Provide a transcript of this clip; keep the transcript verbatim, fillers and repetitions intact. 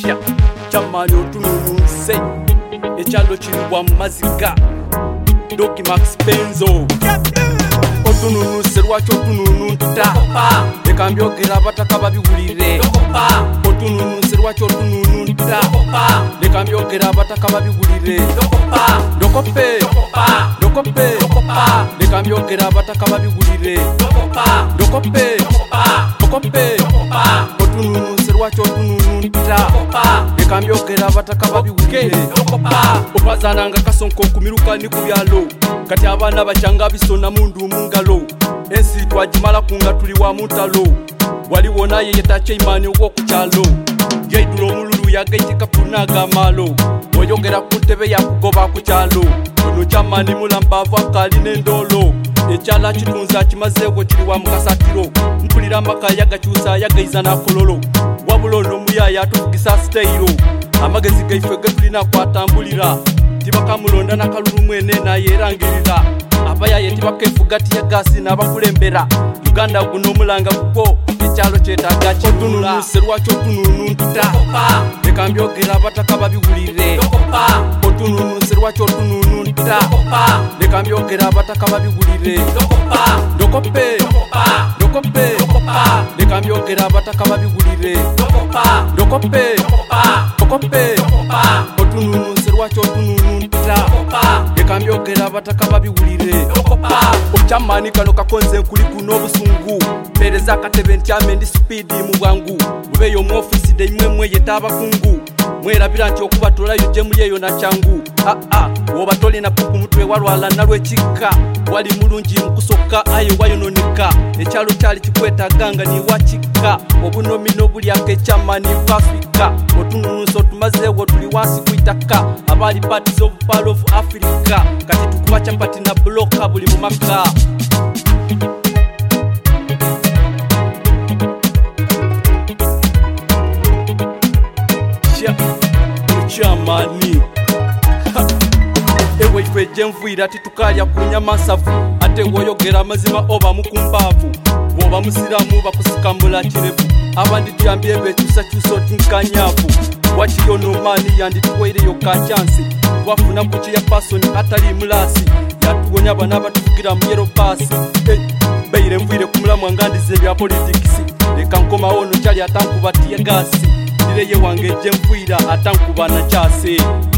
Chia chamani otunununse ekyalo kiribwa mu maziga Doki Max Benzo otunununse lwaki otunununta leka mbyogera abataka babiwulire otunununse lwaki otunununta leka mbyogera abataka babiwulire ndokope ndokope leka mbyogera abataka babiwulire ndokope ndokope otunununse lwaki otunununta leka mbyogera abataka babiwulire opazananga kasonko okumiruka ni ku byalo kati abaana bakyanga bisona mundu mungalo ensi twagimala kunga tuli wa mutalo waliwo naye yetakyeyimani ow'okukyalo yaidulo omululu yagaitika kunaga malo oyogera ku ntebe yakugoba ku kyalo ono kyamani mulambaavu akaali n'endolo ekyala kitunza kimazeewo kiri wa mukasatiro mpulira amaka yagakyusa yagaiza n'akololo wabula ono omuyaya atuvugisa sitayiro amagezi gaife ge tulina kwatambulira tibakamulonda nakalulu mwene nayerangirira abayaye tibakefuga tiya gasi n'abakulembera uganda guno omulanga kuko ekyalo kyetaaga otunununse lwaki otunununta leka mbyogera abataka babiwulire otunununse lwaki otunununta leka mbyogera abataka babiwulire ndokope ndokope leka mbyogera abataka babiwulire ndokope ndokope otunununse lwaki otunununta leka mbyogera abataka babiwulire okyamani kano kakonze nkuli kuno obusungu mpereza akatebe ntyame ndi sipiidi mu bwangu bubeyo mu ofisi de imwemwe yetabakungu mwerabira nti okubatolayo gye muli eyo nakyangu aa woba tolina pupu mutwe walwala nalwekikka wali mulungi mukusokka aye wayononeka ekyalo kyali kikwetaganga niwakikka obunomino bulyako ekyamani bwafrika otunununsa otumazeewo tuli wansi kwitaka abali parties of Pearl of Africa kati tukuba chapati na bloka buli mu maka Chamani ewe ife jenvuira titukalya kunyama nsavu ate woyogera amazima oba mukumbaavu bwoba musiramu bakusikambula kirevu abandi tyambye bekyusakyusa otinkanyavu wakiri ono maani yandituweireyo kacyansi wafuna kuki ya pasoni atali mulasi yatuwonya bana batuvugira mu yero pasi beire nvuire kumulamu angandize ebya politikisi leka nkomawo ono kyali atankuba tiya gasi direye wange jenvuira atankuba na kyase